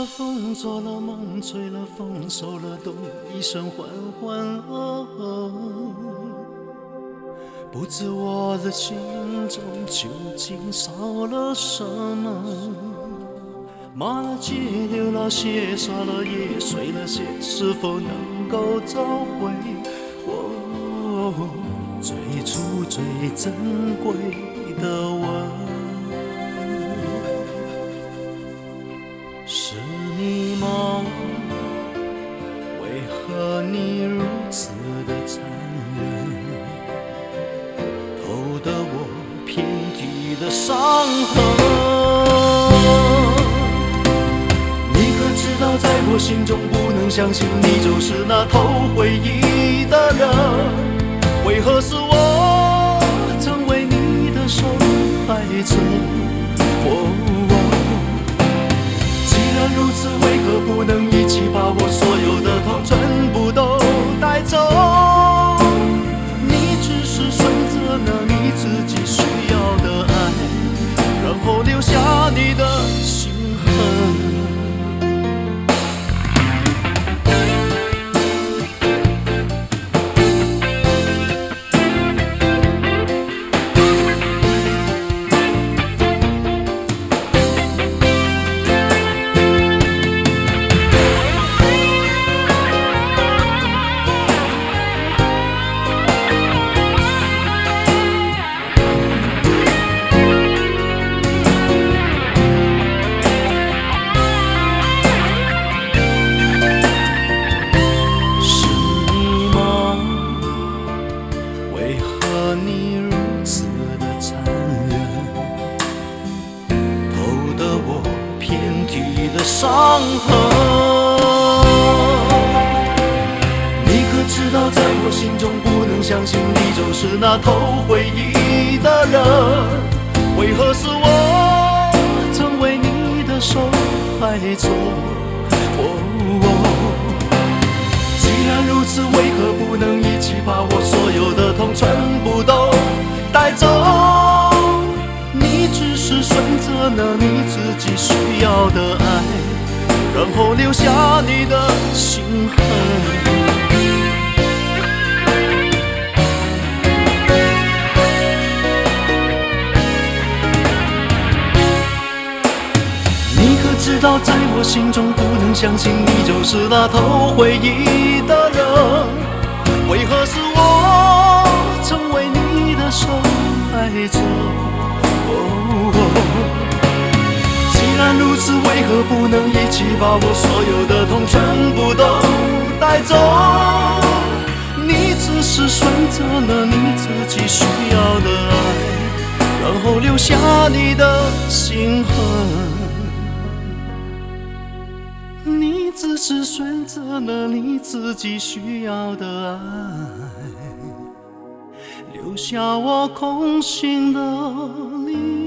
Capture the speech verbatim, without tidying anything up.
了风，做了梦，吹了风，受了冻，一生缓缓哦哦，不知我的心中究竟少了什么。骂了街，流了血，杀了夜，碎了鞋，是否能够找回我最初最珍贵的吻？是你吗？为何你如此的残忍，偷得我遍体的伤痕？在我心中不能相信你就是那偷回忆的人，为何是我成为你的受害者？哦哦，既然如此，为何不能一起把我所有的痛全部都带走？你只是顺着那你自己需要的爱，然后留下你的心痕。伤痕，你可知道，在我心中不能相信你就是那偷回忆的人，为何是我成为你的受害者？哦哦，既然如此，为何不能一起把我所有的痛全部都带走？你只是顺着那你自己需要的爱，然后留下你的心痕。你可知道，在我心中不能相信你就是那偷回忆的人，为何是我成为你的受害者？既然如此，为何不能一起把我所有的痛全部都带走？你只是顺着了你自己需要的爱，然后留下你的心痕。你只是顺着了你自己需要的爱，留下我空心的灵